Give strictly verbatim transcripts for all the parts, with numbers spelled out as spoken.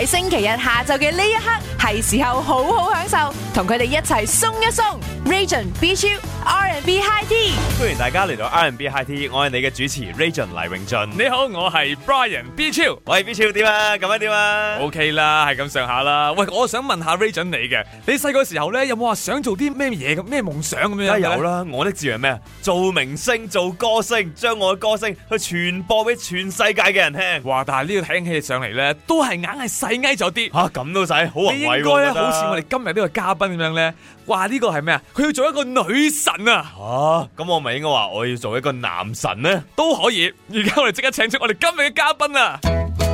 喺星期日下晝嘅呢一刻，係時候好好享受，同佢哋一齊鬆一鬆。Region B 超 R and B High Tea， 歡迎大家嚟到 R and B High Tea， 我係你嘅主持 Region 黎永俊。 你好，我係 Brian B 超， 我係 B 超點啊？咁樣點啊 ？OK 啦，係咁上下啦。喂，我想問下 Region 你嘅，你細個時候咧有冇話想做啲咩嘢咁咩夢想咁樣？ 梗係有啦，我的志願係咩啊？做明星，做歌星，將我嘅歌聲去傳播俾全世界嘅人聽。 哇！但係呢個聽起上嚟咧，都係硬係細矮咗啲。 吓咁都使，好宏偉喎！ 你應該咧，好似我哋今日呢個嘉賓咁樣咧。哇！呢個係咩啊？佢要做一個女神啊！ 吓咁我咪應該話我要做一個男神呢？ 都可以。而家我哋即刻請出我哋今日嘅嘉賓啊！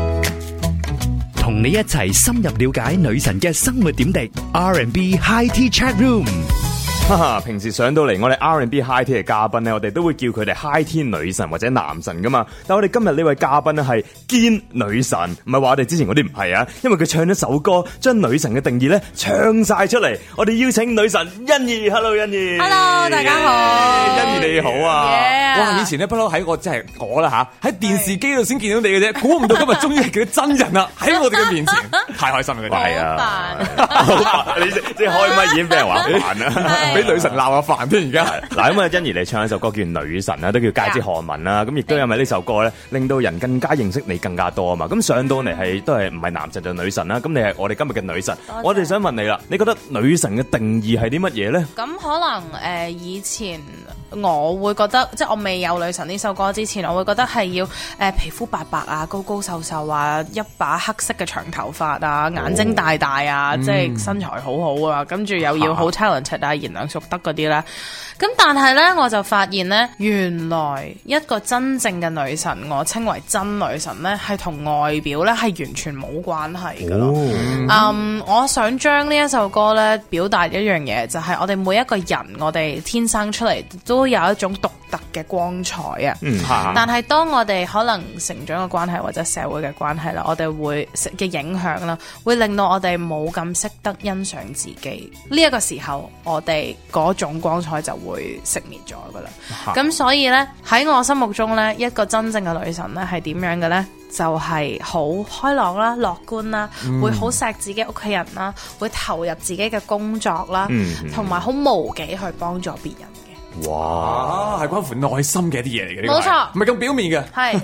同你一齊深入了解女神嘅生活點滴 ，R and B High Tea Chat Room。 哈哈，平時上到嚟我哋 R and B High Tea 嘅嘉賓咧，我哋都會叫佢哋 High Tea 女神或者男神噶嘛。但係我哋今日呢位嘉賓咧係堅女神，唔係話我哋之前嗰啲唔係啊，因為佢唱咗首歌，將女神嘅定義咧唱晒出嚟。我哋邀請女神欣宜 ，Hello 欣宜 ，Hello 大家好， 欣宜你好啊！ Yeah. 哇，以前咧不嬲喺我即係我啦吓，喺電視機度先見到你嘅啫，估唔到今日終於係見到真人啦，喺我哋嘅面前，太開心啦！ 係啊，你即係開咪已經俾人話煩啦。 俾女神鬧下煩添而家。 嗱咁啊，欣宜你唱一首歌叫女神啦，都叫街知巷聞啦。咁亦都因為呢首歌咧，令到人更加認識你更加多啊嘛。咁上到嚟係都係唔係男神就女神啦。咁你係我哋今日嘅女神，我哋想問你啦，你覺得女神嘅定義係啲乜嘢咧？ 咁可能誒、呃、以前我會覺得，即係我未有女神呢首歌之前，我會覺得係要誒、呃、皮膚白白啊，高高瘦瘦啊，一把黑色嘅長頭髮啊，眼睛大大啊，哦、即係身材好好啊，跟住又要好 talented 啊，賢良淑德嗰啲啦。咁但係咧，我就發現咧，原來一個真正嘅女神，我稱為真女神咧，係同外表咧係完全冇關係噶咯。嗯、um, 我想將呢一首歌咧表達一樣嘢，就係、是、我哋每一個人，我哋天生出嚟都有一種獨特嘅光彩啊。嗯、但係當我哋可能成長嘅關係或者社會嘅關係啦，我哋會嘅影響啦，會令到我哋冇咁識得欣賞自己。呢、這、一個時候，我哋嗰種光彩就會熄滅咗噶啦。咁、啊、所以呢，喺我心目中呢，一個真正嘅女神呢係點樣嘅呢？就係、是、好開朗啦、樂觀啦，嗯、會好錫自己屋企人啦，會投入自己嘅工作啦，同埋好無己去幫助別人。 哇，係關乎內心嘅一啲嘢嚟嘅， 冇錯， 唔係咁表面嘅。 係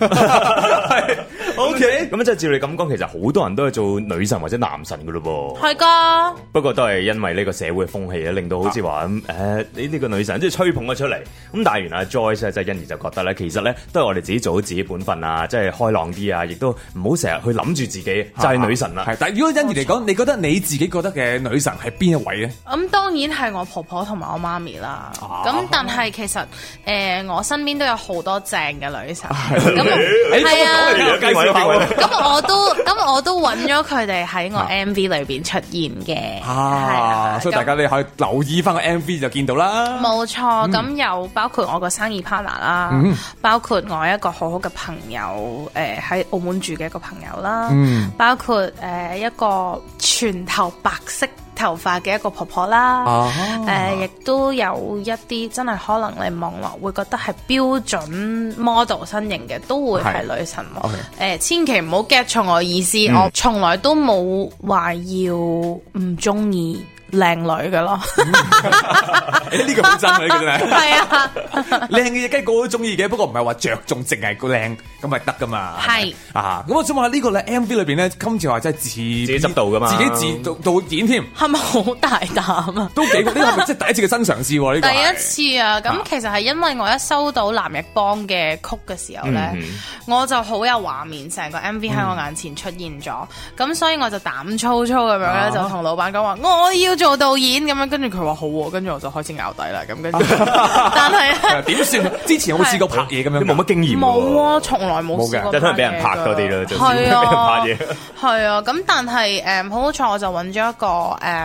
，OK。咁即係照你咁講，其實好多人都係做女神或者男神噶咯噃。 係噶。 不過都係因為呢個社會嘅風氣啊，令到好似話咁誒，你呢個女神即係吹捧咗出嚟。咁但係原來 Joyce 即係欣宜就覺得咧，其實咧都係我哋自己做好自己本分啊，即係開朗啲啊，亦都唔好成日去諗住自己就係女神啦。 係，但係如果欣宜嚟講，你覺得你自己覺得嘅女神係邊一位咧？ 咁當然係我婆婆同埋我媽咪啦。咁但係其實誒、呃，我身邊都有好多正嘅女神，咁係啊，咁我都咁我都揾咗佢哋喺我 M V 裏邊出現嘅，係啊， 所以大家你可以留意翻個 M V 就見到啦。 冇錯，咁又、嗯、包括我個生意 partner 啦，嗯、包括我一個好好嘅朋友，誒、呃、喺澳門住嘅一個朋友啦，嗯、包括誒、呃、一個全頭白色頭髮嘅一個婆婆啦，誒、啊，亦、呃、都有一啲真係可能你望落會覺得係標準 model 身形嘅，都會係女神。誒、okay. 呃，千祈唔好 get 錯我意思，嗯、我從來都冇話要唔中意靚女嘅咯， 誒呢個好真啊！呢個真係係啊， 靚嘅嘢梗係個個都中意嘅，不過唔係話着重淨係個靚咁咪得噶嘛。係啊，咁我想問下呢個咧 M V 裏邊咧，今次話真係自自己執導噶嘛，自己自導導演添，係咪好大膽啊？都幾呢個係咪即係第一次嘅新嘗試喎？呢個第一次啊！咁其實係因為我一收到藍奕邦嘅曲嘅時候咧，我就好有畫面，成個 M V 喺我眼前出現咗，咁所以我就膽粗粗咁樣咧，就同老闆講話我要做導演咁樣，跟住佢話好喎，跟住我就開始咬底啦，咁跟住，但係點算？之前有冇試過拍嘢咁樣？冇乜經驗。冇啊，從來冇試過。即係可能俾人拍多啲咯，就係啊，俾人拍嘢。係啊，咁但係誒好彩我就揾咗一個誒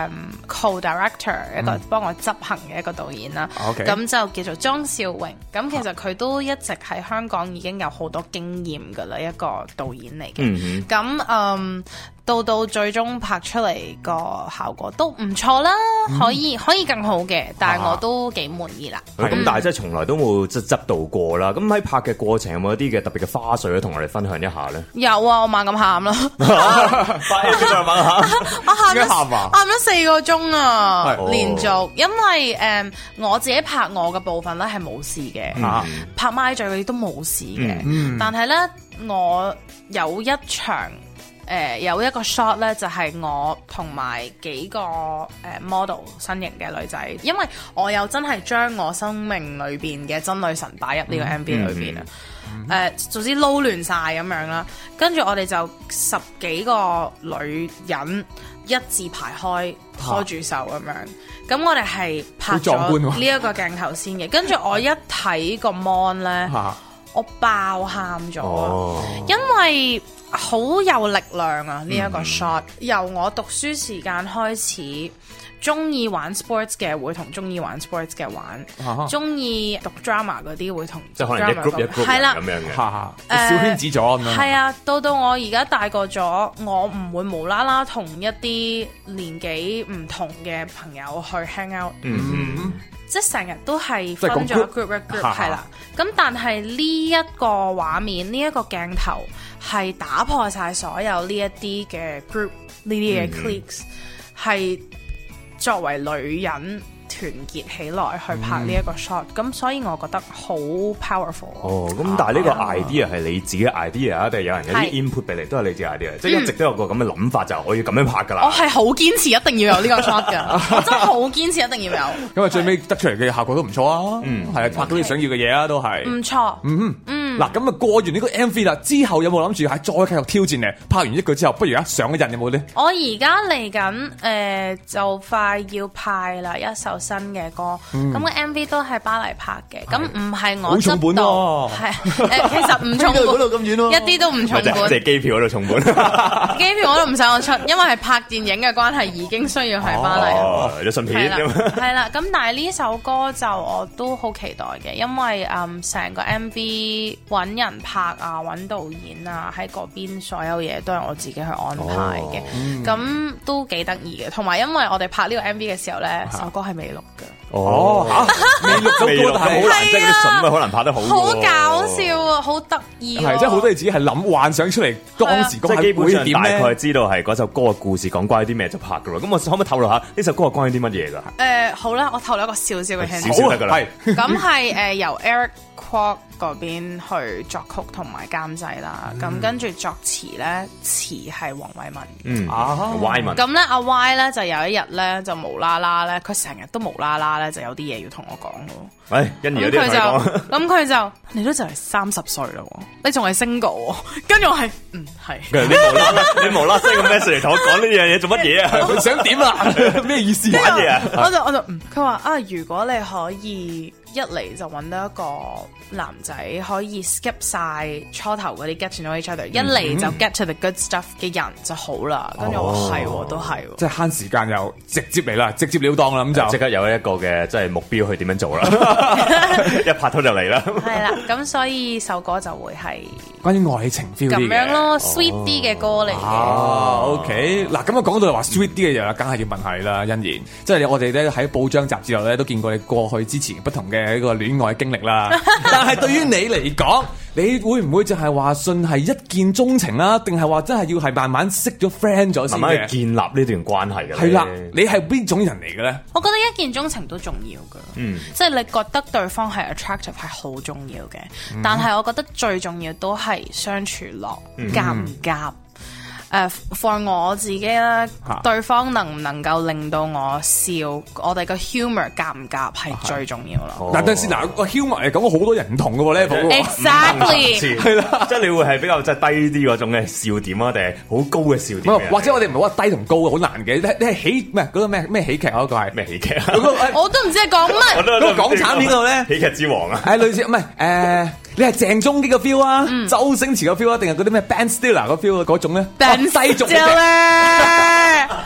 co-director 一個幫我執行嘅一個導演啦。咁、嗯、就叫做莊少榮。咁其實佢都一直喺香港已經有好多經驗㗎啦，一個導演嚟嘅。咁嗯。到到最終拍出嚟個效果都唔錯啦，可以可以更好嘅，但係我都幾滿意啦。 咁、嗯、但係即係從來都冇即係執導過啦。咁喺拍嘅過程有冇一啲嘅特別嘅花絮咧，同我哋分享一下咧？ 有啊，我猛咁喊啦， 快啲再猛喊！ 我喊咗喊咗四個鐘啊，連續，因為誒、嗯、我自己拍我嘅部分咧係冇事嘅，嗯、拍咪嘴嗰啲都冇事嘅，嗯、但係咧我有一場。誒、呃、有一個 shot 咧，就係、是、我同埋幾個誒 model 身形嘅女仔，因為我又真係將我生命裏邊嘅真女神擺入呢個 M V 裏邊啊！誒、嗯，總、呃、之撈亂晒咁樣啦，跟住我哋就十幾個女人一字排開拖住手咁樣，咁、啊、我哋係拍咗呢一個鏡頭先嘅，跟住我一睇個 mon 咧，啊、我爆喊咗，哦、因為好有力量啊！呢、這、一個 shot、嗯、由我讀書時間開始，中意玩 sports 嘅會同中意玩 sports 嘅玩，中意、啊、讀 drama 嗰啲會同即係可能一 group 一 group 係啦咁樣嘅，小圈子咗咁樣。係啊，到到我而家大個咗，我唔會無啦啦同一啲年紀唔同嘅朋友去 hang out。嗯嗯即係成日都係分咗 group 一 group 係啦，咁但係呢一個畫面，呢、這、一個鏡頭係打破晒所有呢一啲嘅 group 呢啲嘅 cliques，係作為女人團結起來去拍呢一個 shot，咁、嗯、所以我覺得好 powerful。哦， 咁但係呢個 idea 係你自己 idea 啊，定係有人有啲 input 俾你，都係你自己 idea，即係一直都有個咁嘅諗法，就我要咁樣拍㗎啦。 我係好堅持一定要有呢個 shot 㗎，我真係好堅持一定要有。 咁啊，最尾得出嚟嘅效果都唔錯啊，嗯，係啊，拍到你想要嘅嘢啊，都係唔錯。 嗯嗯，嗱，咁啊過完呢個 M V 啦，之後有冇諗住係再繼續挑戰咧？拍完一個之後，不如啊上一陣有冇咧？ 我而家嚟緊誒，就快要派啦一首新嘅歌，咁個 M V 都係巴黎拍嘅，咁唔係我執到，係誒其實唔重本，一啲都唔重本， 即係機票嗰度重本， 機票我都唔使我出，因為係拍電影嘅關係，已經需要喺巴黎。 哦，有順片咁。 係啦，咁但係呢首歌就我都好期待嘅，因為誒成個 M V 揾人拍啊，揾導演啊，喺嗰邊所有嘢都係我自己去安排嘅，咁都幾得意嘅。同埋因為我哋拍呢個 M V 嘅時候咧，首歌係未錄嘅。 哦，嚇！未錄到歌係好難，即係啲筍啊，好難拍得好。 好搞笑啊，好得意。 係，即係好多嘢自己係諗幻想出嚟，當時嗰係基本上大概知道係嗰首歌嘅故事講關於啲咩就拍㗎啦。咁我可唔可以透露下呢首歌係關於啲乜嘢㗎？ 誒，好啦，我透露一個少少嘅 hint。 少少得㗎啦。 係。咁係誒由 Eric Kwok 嗰邊去作曲同埋監製啦，咁、嗯、跟住作詞咧，詞係黃偉文。 嗯啊 Y 文。 咁咧阿 Y 咧就有一日咧就無啦啦咧，佢成日都無啦啦咧就有啲嘢要同我講咯。 喂、哎，欣宜有啲嘢講。 咁佢就你都就嚟三十歲啦，你仲係 single， 跟住我係嗯係。 你無啦啦，你無啦啦 send 個 message 同我講呢樣嘢做乜嘢啊？佢想點啊？咩意思？玩嘢啊？ 我就我就嗯，佢話啊，如果你可以。一嚟就揾到一個男仔可以 skip 晒初頭嗰啲 get to know each other，、嗯、一嚟就 get to the good stuff 嘅人就好啦。跟住、哦、我係、哦、都係、哦， 即係慳時間又直接嚟啦，直接了當啦，咁就即刻有一個嘅即係目標去點樣做啦，一拍拖就嚟啦。 係啦，咁所以首歌就會係關於愛情 feel 咁樣咯、哦、，sweet 啲嘅歌嚟嘅。 啊 OK 嗱，咁啊講到話 sweet 啲嘅嘢啦，梗係要問下你啦，欣宜，即係我哋咧喺報章雜誌度咧都見過你過去之前不同嘅。嘅一個戀愛經歷啦，但係對於你嚟講，你會唔會就係話信係一見鍾情啦，定係話真係要係慢慢識咗 friend 咗先嘅，慢慢去建立呢段關係嘅？係啦，你係邊種人嚟嘅咧？ 我覺得一見鍾情都重要噶，嗯，即係你覺得對方係 attractive 係好重要嘅，嗯、但係我覺得最重要都係相處落夾唔夾。誒 for 我自己咧，對方能唔能夠令到我笑，我哋個 humour 夾唔夾係最重要咯。 嗱，等陣先，嗱個 humour 嚟講，好多人唔同嘅喎 level。 Exactly， 係啦，即係你會係比較即係低啲嗰種嘅笑點啊，定係好高嘅笑點？ 或者我哋唔係話低同高好難嘅，你係喜咩嗰個咩咩喜劇嗰個係咩喜劇啊？ 我都唔知係講乜。 嗰個港產片度咧， 喜劇之王啊， 係類似唔係誒。你係鄭中基個 feel 啊，嗯、周星馳個 feel 啊，定係嗰啲咩 Ben Stiller 個 feel 啊嗰種咧？Ben Stiller 咧，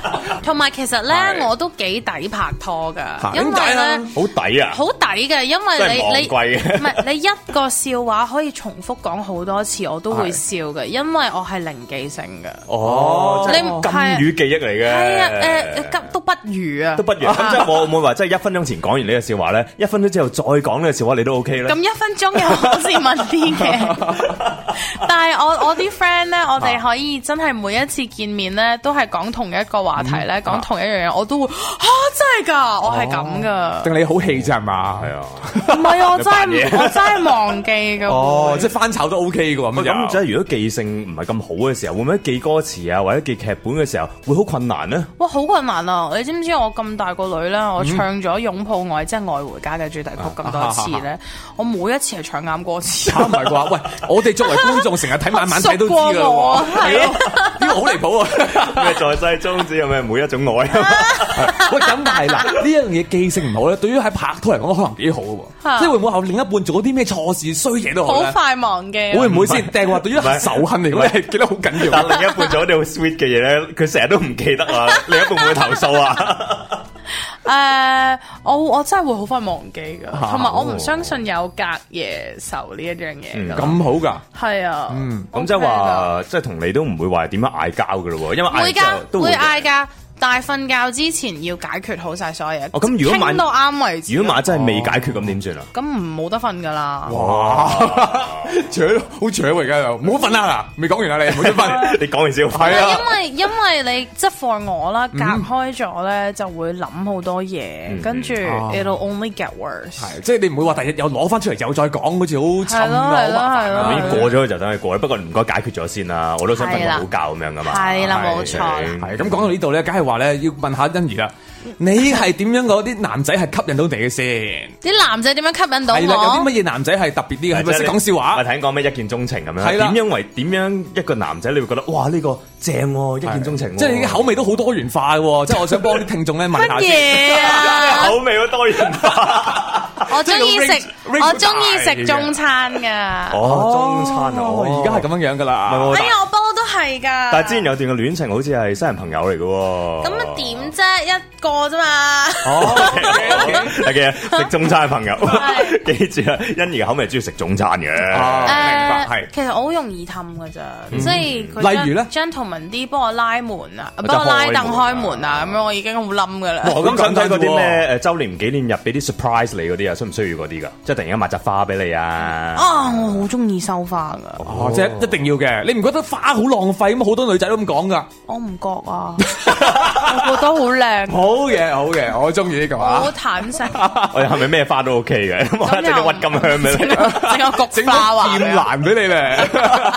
同埋其實咧，我都幾抵拍拖㗎，因為咧好抵啊， 好抵嘅，因為你你唔係你一個笑話可以重複講好多次，我都會笑嘅，因為我係零記性嘅。 哦，你金魚記憶嚟嘅。係啊， 誒，都不如啊， 都不如。咁即係我會唔會話，即係一分鐘前講完呢個笑話咧，一分鐘之後再講呢個笑話，你都 OK 咧？ 咁一分鐘又好似問啲嘅，但係我我啲 friend 咧，我哋可以真係每一次見面咧，都係講同一個話題咧，講同一樣嘢，我都會嚇真係㗎，我係咁㗎。 定你好氣啫係嘛？係啊，唔係我真係我真係忘記㗎。 哦，即係翻炒都 OK 㗎喎。 咁即係如果記性唔係咁好嘅時候，會唔會記歌詞啊或者記劇本嘅時候會好困難呢？ 哇，好困難啊！你知唔知我咁大個女咧，我唱咗《擁抱愛》即係《愛回家》嘅主題曲咁多次咧，我每一次係唱啱歌詞。 唔係啩？喂，我哋作為觀眾成日睇晚晚睇都知㗎喎。係咯，呢個好離譜啊！ 咩在世宗旨有咩每一種愛？ 喂，咁但係嗱，呢樣嘢記性唔好咧，對於喺拍拖嚟講可能幾好嘅喎。即係會唔會後另一半做啲咩錯事衰嘢都好咧？ 好快忘記。 會唔會先？定話對於仇恨嚟講，你係記得好緊要。 但另一半做啲好 sweet 嘅嘢咧，佢成日都唔記得啊！另一半會唔會投訴啊？ 誒，uh, 我我真係會好快忘記噶，同埋、啊、我唔相信有隔夜仇呢一樣嘢噶。咁、 嗯、好噶？ 係啊， 嗯，咁即係話，即係同你都唔會話點樣嗌交噶咯？因為嗌交都會嗌交。但係瞓覺之前要解決好晒所有嘢。 哦，咁如果晚到啱為止。 如果晚真係未解決咁點算啊？ 咁唔冇得瞓噶啦。 哇，扯好扯喎而家又，唔好瞓啦，未講完啦你，唔好瞓， 你講完先。 係啊，因為因為你即係 for 我啦，隔開咗咧就會諗好多嘢，跟住 it'll only get worse。 係，即係你唔會話第日又攞翻出嚟又再講，好似好沉咯，係咯係咯。 已經過咗就等佢過，不過唔該解決咗先啦，我都想瞓個好覺咁樣噶嘛。 係啦，冇錯。 係咁講到呢度咧，梗係話咧要問下欣宜啦，你係點樣嗰啲男仔係吸引到你嘅先？ 啲男仔點樣吸引到我？ 係啦，有啲乜嘢男仔係特別啲嘅？係咪識講笑話？ 我睇講咩一見鍾情咁樣？ 係啦， 點樣為點樣一個男仔你會覺得哇呢個正喎，一見鍾情？ 即係你嘅口味都好多元化嘅，即係我想幫啲聽眾咧問下先。乜口味好多元化？ 我中意食，我中意食中餐噶。 哦，中餐啊！ 我而家係咁樣樣噶啦。 哎呀，我不嬲都係噶。 但係之前有段嘅戀情好似係新人朋友嚟嘅喎。 咁啊點啫？一個啫嘛。 哦，係嘅，食中餐嘅朋友，記住啦，欣宜嘅口味係中意食中餐嘅。 明白係。 其實我好容易氹噶咋，即係佢例如咧 gentleman 啲幫我拉門啊，幫我拉凳開門啊，咁樣我已經好冧噶啦。 我咁想睇嗰啲咩誒週年紀念日俾啲 surprise 你嗰啲啊，需唔需要嗰啲㗎？即係突然間買扎花俾你啊！ 啊，我好中意收花㗎。 哦，即係一定要嘅。你唔覺得花好浪費咁？好多女仔都咁講㗎。 我唔覺啊，我覺得好靚。 好嘅，好嘅，我中意呢個啊。 好坦誠。 我哋係咪咩花都 OK 嘅？咁整個鬱金香俾你， 整個菊花啊， 劍蘭俾你咧。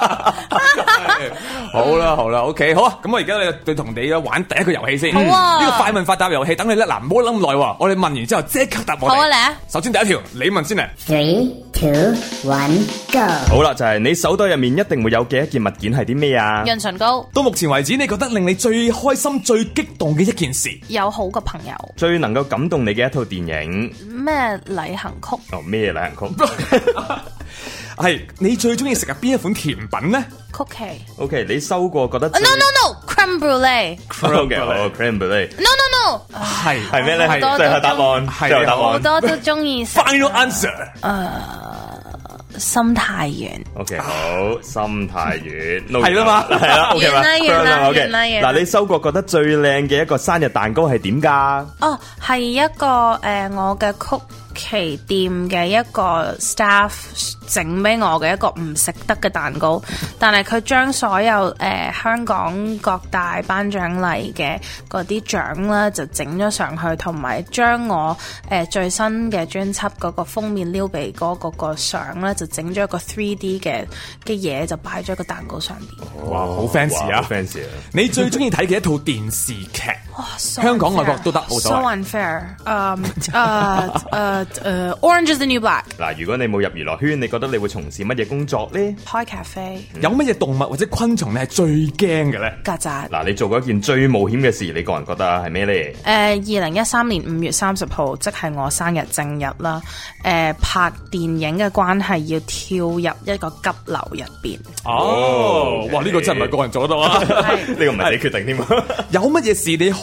好啦，好啦 ，OK， 好啊。咁我而家咧對同你玩第一個遊戲先。 好啊。 呢個快問快答遊戲，等你咧嗱，唔好諗咁耐喎。我哋問完之後即刻答我哋。 好啊，嚟啊。 首先第一條，你問先嚟。 Three, two, one, go。 好啦，就係你手袋入面一定會有嘅一件物件係啲咩啊？ 潤唇膏。 到目前為止，你覺得令你最開心、最激動嘅一件事？ 有好嘅朋友。 最能夠感動你嘅一套電影？ 咩旅行曲？ 哦，咩旅行曲？ 係你最中意食嘅邊一款甜品呢？ 曲奇。 OK， 你收過覺得 ？No no no，crème brûlée。 OK，好 crème brûlée。 No no no， 係係咩咧？係最後答案，最後答案。 好多都中意食。 Final answer。 誒，心太軟。 OK，好，心太軟。 係啦嘛， 係啦。OK 嘛， 完啦完啦 OK。 完啦。 嗱，你收過覺得最靚嘅一個生日蛋糕係點㗎？ 哦，係一個誒，我嘅曲奇店嘅一個 staff 整俾我嘅一個唔食得嘅蛋糕，但係佢將所有誒、呃、香港各大頒獎禮嘅嗰啲獎啦，就整咗上去，同埋將我誒、呃、最新嘅專輯嗰個封面撩鼻哥嗰個相咧，就整咗一個 three D 嘅嘅嘢，就擺咗個蛋糕上邊。 哇，好 fancy 啊 ，fancy 啊！ 你最中意睇嘅一套電視劇？ 哇， 香港外國都得，冇所謂。 So unfair，誒誒誒誒 Orange is the New Black。 嗱，如果你冇入娛樂圈，你覺得你會從事乜嘢工作咧？ 開咖啡。 有乜嘢動物或者昆蟲你係最驚嘅咧？ 曱甴。 嗱，你做過一件最冒險嘅事，你個人覺得係咩咧？ 誒，二零一三年五月三十號，即係我生日正日啦。誒、呃，拍電影嘅關係要跳入一個急流入邊。 哦， okay. 哇！呢、這個真係唔係個人做得到啊！呢個唔係你決定添啊！ 有乜嘢事你好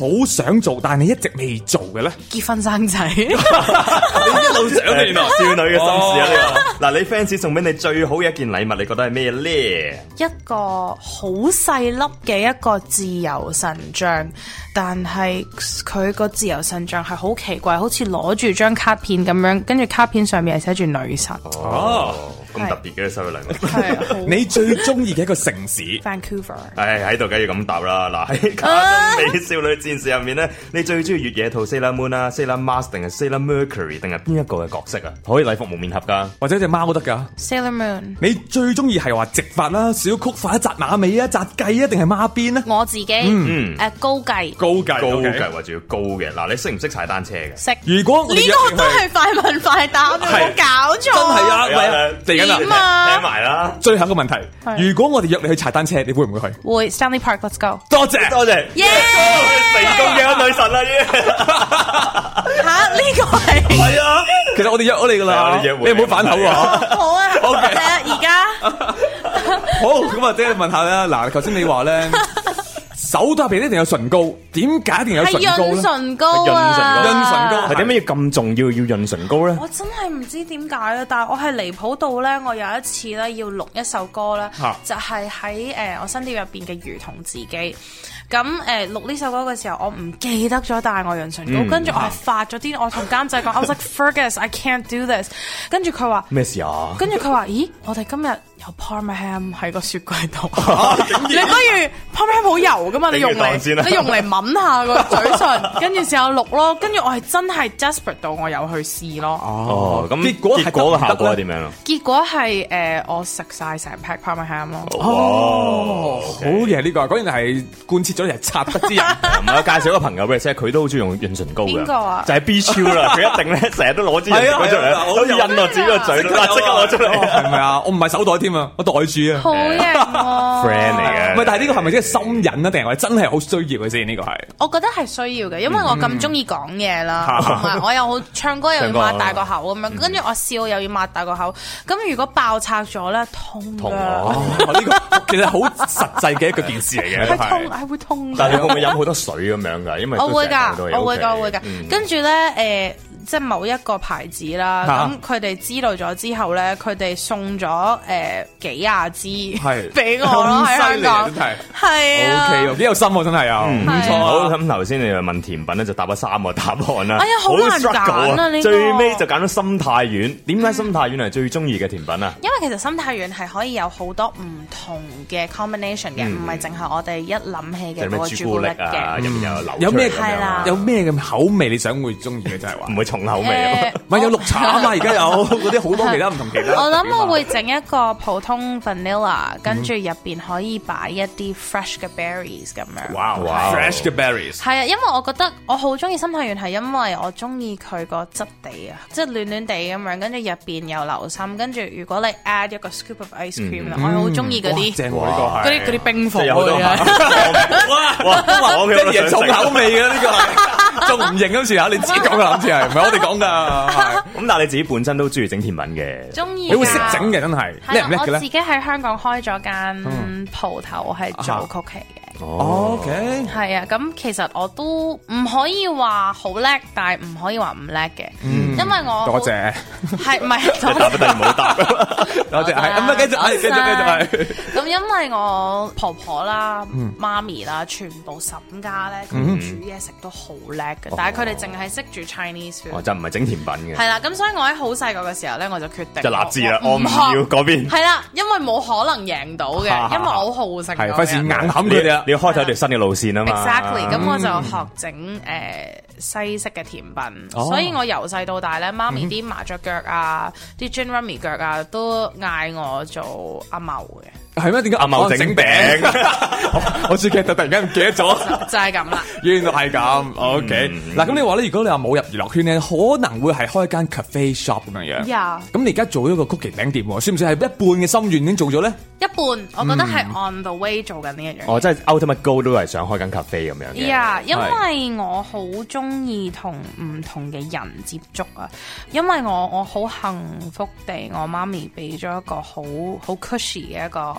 好想做，但係你一直未做嘅咧？ 結婚生仔， 你一路想嘅原來少女嘅心事啊！呢個嗱，你 fans 送俾你最好嘅一件禮物，你覺得係咩咧？ 一個好細粒嘅一個自由神像，但係佢個自由神像係好奇怪，好似攞住張卡片咁樣，跟住卡片上面係寫住女神。 哦，咁特別嘅收嘅禮物。 係你最中意嘅一個城市 Vancouver。 唉，喺度梗要咁答啦。嗱，喺卡通美少女戰士入面咧，你最中意越野兔 Sailor Moon 啊、Sailor Mars 定係 Sailor Mercury 定係邊一個嘅角色啊？可以禮服蒙面俠噶， 或者隻貓都得噶。 Sailor Moon。 你最中意係話直髮啦、小曲髮、紮馬尾啊、紮髻啊，定係孖辮啊？ 我自己嗯誒高髻。 高髻， 高髻髻或者要高嘅。嗱，你識唔識踩單車嘅？ 識。 如果呢個都係快問快答，你冇搞錯。 真係啊！喂啊，嚟緊啦， 點啊？ 聽埋啦。 最後一個問題，如果我哋約你去踩單車，你會唔會去？ 會 Stanley Park，Let's go。 多謝多謝， 耶！ 成功嘅女神啦，耶！ 吓，呢個係係啊，其實我哋約咗你噶啦，你唔好反口喎。 好啊，好嘅，而家好咁啊，即係問下啦。嗱，頭先你話咧，手入邊一定有唇膏，點解一定有唇膏咧？ 係潤唇膏啊， 潤唇膏係點解要咁重要要潤唇膏咧？ 我真係唔知點解啊！但係我係離譜到咧，我有一次咧要錄一首歌咧，就係喺誒我新碟入邊嘅《如同自己》。咁誒錄呢首歌嘅時候，我唔記得咗帶我潤唇膏，跟住我係發咗啲，我同監製講，I was like Fergus，I can't do this。跟住佢話咩事啊？ 跟住佢話：咦，我哋今日有 Parma ham 喺個雪櫃度，你不如 Parma ham 好油噶嘛？你用嚟你用嚟抿下個嘴唇，跟住試下錄咯。跟住我係真係 desperate 到我有去試咯。 哦，咁結果結果嘅效果係點樣啊？ 結果係誒我食晒成 pack Parma ham 咯。 哦，好嘅呢個，果然係貫徹咗人插得之人。 唔係，我介紹一個朋友俾你識，佢都好中意用潤唇膏嘅。 邊個啊？ 就係 B 超啦，佢一定咧成日都攞支潤唇膏出嚟，好似印落自己個嘴度，即刻攞出嚟， 係咪啊？我唔係手袋添啊，我袋住啊。 好型喎 friend 嚟嘅。 唔係，但係呢個係咪即係心癮啊？定係話真係好需要嘅先？呢個係。 我覺得係需要嘅，因為我咁中意講嘢啦，同埋我又好唱歌又要擘大個口咁樣，跟住我笑又要擘大個口，咁如果爆拆咗咧，痛㗎。 呢個其實好實際嘅一個件事嚟嘅。 係痛，係會痛。 但係你會唔會飲好多水咁樣㗎？因為我會㗎，我會㗎， 我會㗎。跟住咧，誒，即係某一個牌子啦，咁佢哋知道咗之後咧，佢哋送咗誒幾廿支俾我咯，喺香港。係啊。 O K，幾有心喎，真係啊。 唔錯。好，咁頭先你又問甜品咧，就答咗三個答案啦。 哎呀，好難揀啊！呢個最尾就揀咗心太丸。點解心太丸係最中意嘅甜品啊？ 因為其實心太丸係可以有好多唔同嘅 combination 嘅，唔係淨係我哋一諗起嘅嗰個朱古力嘅。 入面有流有咩係啦？ 有咩嘅口味你想會中意嘅？真係話唔會重口味啊？ 唔係有綠茶啊嘛？而家有嗰啲好多其他唔同其他。 我諗我會整一個普通 vanilla，跟住入邊可以擺一啲 fresh 嘅 berries 咁樣。 哇哇 fresh 嘅 berries。 係啊，因為我覺得我好中意心太丸，係因為我中意佢個質地啊，即係暖暖地咁樣，跟住入邊有流心，跟住如果你 add 一個 scoop of ice cream 啦，我好中意嗰啲正喎呢個係嗰啲嗰啲冰火有好多啊。 哇！即係嘢重口味嘅呢個係，仲唔認嗰時啊？你自己講噶，諗住係唔係我哋講噶？ 咁但係你自己本身都中意整甜品嘅， 中意。 你會識整嘅真係叻唔叻嘅咧？ 我自己喺香港開咗間鋪頭，係做曲奇嘅。 哦 OK， 係啊，咁其實我都唔可以話好叻，但係唔可以話唔叻嘅，因為我多謝， 係唔係？ 答得唔好答， 多謝係咁啊！繼續，係繼續，繼續係。 咁因為我婆婆啦、媽咪啦，全部沈家咧，佢哋煮嘢食都好叻嘅，但係佢哋淨係識煮 Chinese food， 就唔係整甜品嘅。 係啦，咁所以我喺好細個嘅時候咧，我就決定就立志啦，我唔要嗰邊。 係啦，因為冇可能贏到嘅，因為我好好食。 係費事硬冚佢哋啊！ 你要開咗條新嘅路線啊嘛。 Exactly，咁我就學整誒西式嘅甜品，所以我由細到大咧，媽咪啲麻雀腳啊、啲 gin rummy 腳啊，都嗌我做阿茂嘅。 係咩？點解阿茂整餅？我最記得突然間唔記得咗， 就係咁啦。 原來係咁。OK，嗱咁你話咧，如果你話冇入娛樂圈咧，可能會係開間 cafe shop 咁樣樣。 呀！ 咁你而家做咗個曲奇餅店，算唔算係一半嘅心願已經做咗咧？ 一半，我覺得係 on the way 做緊呢一樣。 哦，即係 ultimate goal 都係想開間 cafe 咁樣嘅。 呀，因為我好中意同唔同嘅人接觸啊，因為我我好幸福地，我媽咪俾咗一個好好 cushy 嘅一個。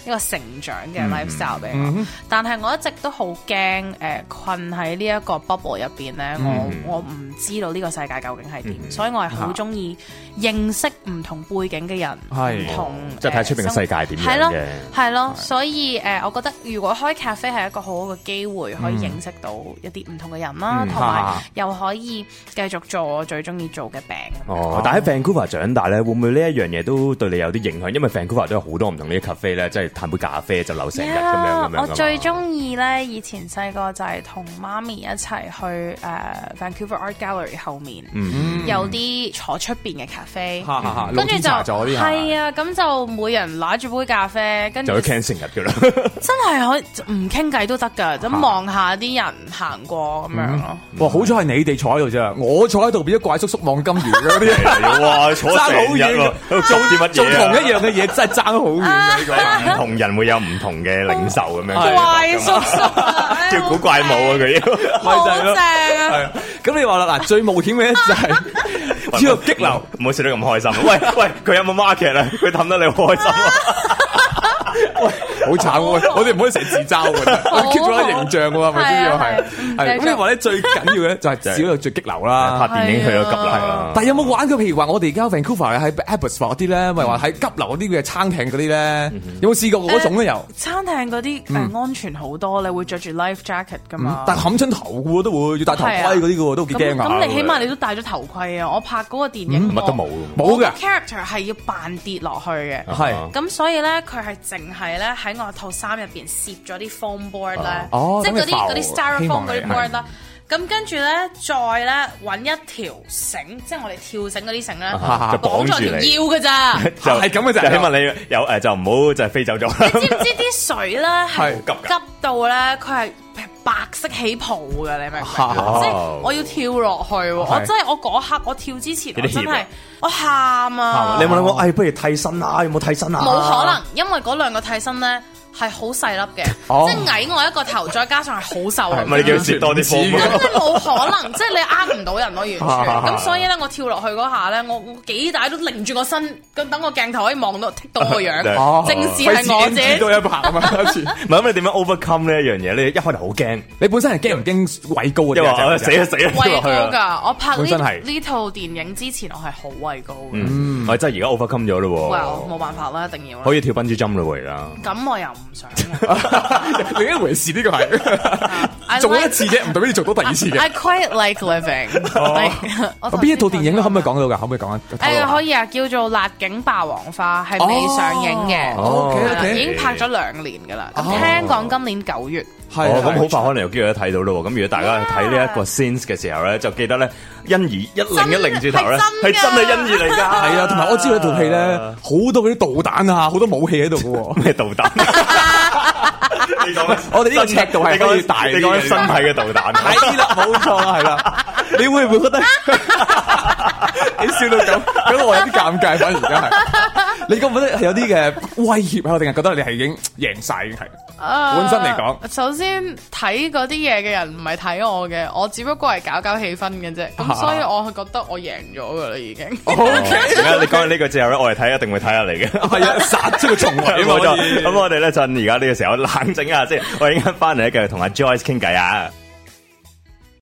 一個成長嘅 lifestyle 俾我。但係我一直都好驚誒困喺呢一個 bubble 入邊咧，我我唔知道呢個世界究竟係點，所以我係好中意認識唔同背景嘅人，唔同即係睇出邊嘅世界點樣嘅， 係咯，所以誒，我覺得如果開 cafe 係一個好好嘅機會，可以認識到一啲唔同嘅人啦，同埋又可以繼續做我最中意做嘅餅。 哦，但喺 Vancouver 長大咧，會唔會呢一樣嘢都對你有啲影響？因為 Vancouver 都有好多唔同呢啲 cafe 咧，即係嘆杯咖啡就留成日咁樣咁樣。 我最中意咧，以前細個就係同媽咪一齊去誒 Vancouver Art Gallery 後面，有啲坐出邊嘅 cafe，跟住就係啊，咁就每人攞住杯咖啡，跟住就去傾成日噶啦。 真係可以唔傾偈都得㗎，咁望下啲人行過咁樣咯。 哇！好彩係你哋坐喺度啫，我坐喺度變咗怪叔叔望金魚嗰啲， 哇！坐成日喎，做啲乜嘢？ 做同一樣嘅嘢真係爭好遠嘅。 唔同人會有唔同嘅領受咁樣。 怪叔叔叫古怪舞啊！佢要好正啊！ 係咁你話啦，嗱最冒險嘅咧就係呢個激流， 唔好笑得咁開心。喂喂，佢有冇 market 啊？佢氹得你好開心啊！ 喂，好慘喎！我哋唔可以成日自嘲嘅，我哋 keep 咗個形象喎，係咪先？要係係咁你話咧，最緊要嘅咧就係少有最激流啦， 拍電影去咗急流啦。 但係有冇玩過？譬如話我哋而家 Vancouver 喺 Abbotsford 嗰啲咧，咪話喺急流嗰啲嘅餐艇嗰啲咧，有冇試過嗰種咧？又餐艇嗰啲誒安全好多，你會着住 life jacket 噶嘛？ 但係冚親頭嘅喎，都會要戴頭盔嗰啲嘅喎，都幾驚啊！ 咁你起碼你都戴咗頭盔啊！我拍嗰個電影乜都冇， 冇嘅 character 係要扮跌落去嘅， 係咁所以咧佢係淨係咧喺我套衫入邊攝咗啲 foam board 咧，即係嗰啲嗰啲 styrofoam 嗰啲 board 啦。咁跟住咧，再咧揾一條繩，即係我哋跳繩嗰啲繩咧， 就綁住條腰嘅咋， 就係咁嘅咋。 希望你有誒，就唔好就係飛走咗。 你知唔知啲水咧係急到咧，佢係白色起泡嘅，你明唔明？即係我要跳落去，我真係我嗰刻我跳之前，我真係我喊啊！ 你有冇諗過？哎，不如替身啊？有冇替身啊？ 冇可能，因為嗰兩個替身咧。係好細粒嘅，即係矮我一個頭，再加上係好瘦。 唔係你叫佢攝多啲風， 真係冇可能，即係你呃唔到人咯，完全。咁所以咧，我跳落去嗰下咧，我我幾大都擰住個身，咁等個鏡頭可以望到剔到個樣，正視係我自己。 多一拍啊嘛，一次。 唔係咁，你點樣 overcome 呢一樣嘢？你一開頭好驚， 你本身係驚唔驚畏高嘅？ 因為死啊死啊！ 畏高㗎，我拍呢呢套電影之前，我係好畏高嘅。 嗯，我真係而家 overcome 咗咯。 Well，冇辦法啦，一定要。 可以跳笨豬跳咯而家。 咁我又唔想。 另一回事，呢個係做咗一次啫，唔代表你做到第二次嘅。 I quite like living。 邊一套電影咧？可唔可以講到㗎？可唔可以講啊？ 誒可以啊，叫做《辣警霸王花》，係未上映嘅。 哦， 已經拍咗兩年㗎啦。咁聽講今年九月。 係咁好快可能有機會睇到咯。咁如果大家睇呢一個 scenes 嘅時候咧，就記得咧，欣宜一擰一擰住頭咧，係真係欣宜嚟㗎。係啊，同埋我知道呢套戲咧，好多嗰啲導彈啊，好多武器喺度㗎喎。 咩導彈？你講我哋呢個尺度係可以大啲， 你講身體嘅導彈。 係啦，冇錯啦，係啦。你會唔會覺得你笑到咁？咁我有啲尷尬，反而而家係。你覺唔覺得有啲嘅威脅啊？定係覺得你係已經贏晒已經係？本身嚟講， 首先睇嗰啲嘢嘅人唔係睇我嘅，我只不過係搞搞氣氛嘅啫。咁所以我係覺得我贏咗噶啦，已經。 O K，而家你講完呢個之後咧，我哋睇一定會睇下你嘅。 係啊，殺出個重圍冇錯。咁我哋咧趁而家呢個時候冷靜下先，我哋陣間翻嚟咧繼續同阿 Joyce 傾偈啊。